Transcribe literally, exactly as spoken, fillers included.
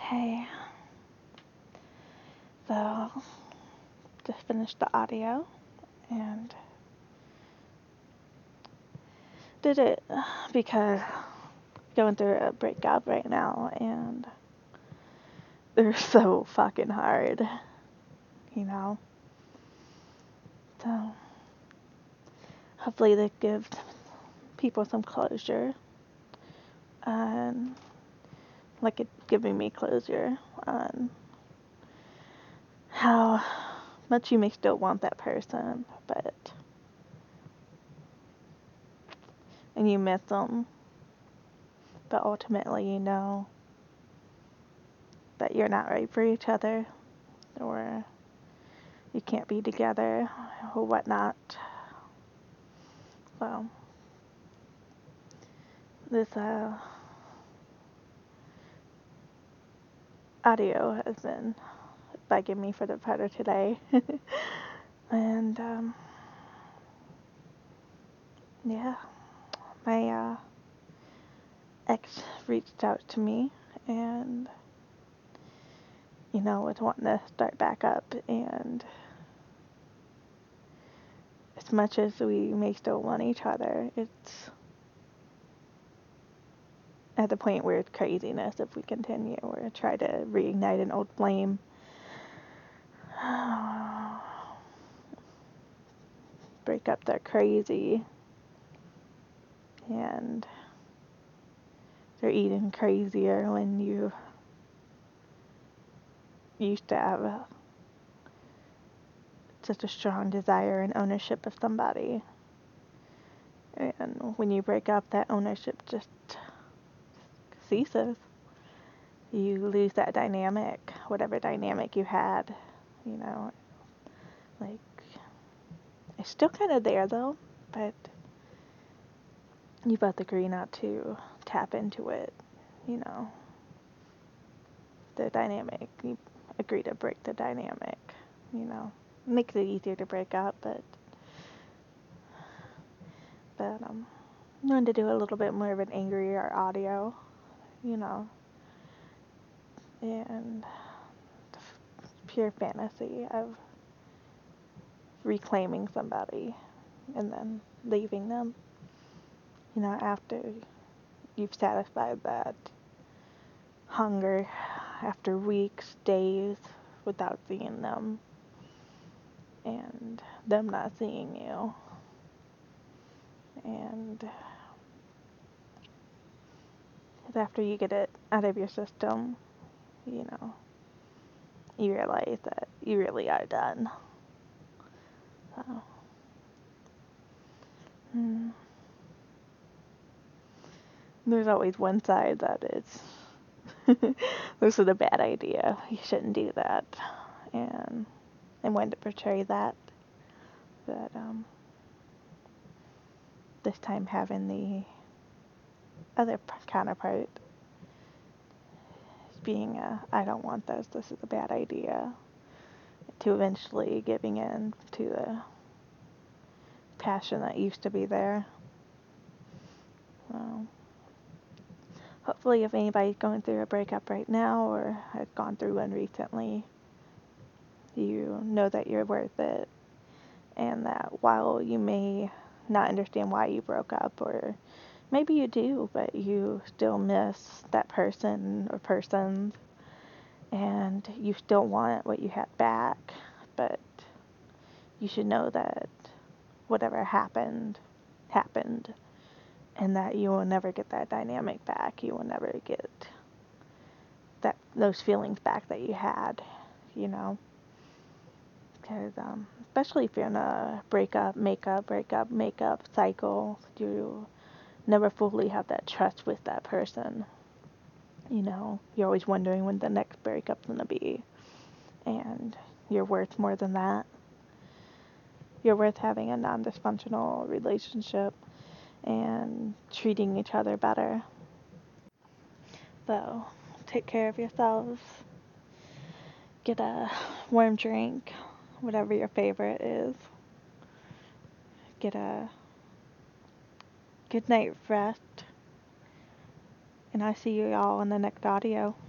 Hey, so just finished the audio and did it because going through a breakup right now and they're so fucking hard, you know. So hopefully they give people some closure and like it giving me closure on how much you may still want that person, but and you miss them, but ultimately you know that you're not right for each other or you can't be together or whatnot. So this uh, audio has been bugging me for the part of today. and um, yeah, my uh, ex reached out to me and you know was wanting to start back up, and as much as we may still want each other, it's at the point where it's craziness if we continue or try to reignite an old flame. Breakups are crazy, and they're even crazier when you used to have a, such a strong desire and ownership of somebody. And when you break up, that ownership just ceases. You lose that dynamic, whatever dynamic you had, you know. Like, it's still kind of there though, but you both agree not to tap into it, you know. The dynamic, you agree to break the dynamic, you know. It makes it easier to break up, but but um I'm going to do a little bit more of an angrier audio, you know, and the f- pure fantasy of reclaiming somebody and then leaving them, you know, after you've satisfied that hunger after weeks, days without seeing them and them not seeing you. And after you get it out of your system, you know, you realize that you really are done. So, hmm. There's always one side that is, this is a bad idea. You shouldn't do that. And I wanted to portray that. But um, this time having the other counterpart being a, I don't want this, this is a bad idea, to eventually giving in to the passion that used to be there. So, hopefully if anybody's going through a breakup right now or has gone through one recently, you know that you're worth it, and that while you may not understand why you broke up, or maybe you do, but you still miss that person or persons, and you still want what you had back, but you should know that whatever happened, happened, and that you will never get that dynamic back. You will never get that those feelings back that you had, you know. Because um, especially if you're in a breakup, makeup, breakup, makeup cycle, you never fully have that trust with that person. You know, you're always wondering when the next breakup's gonna be, and you're worth more than that. You're worth having a non-dysfunctional relationship and treating each other better. So, take care of yourselves. Get a warm drink, whatever your favorite is. Get a good night rest. And I see you all in the next audio.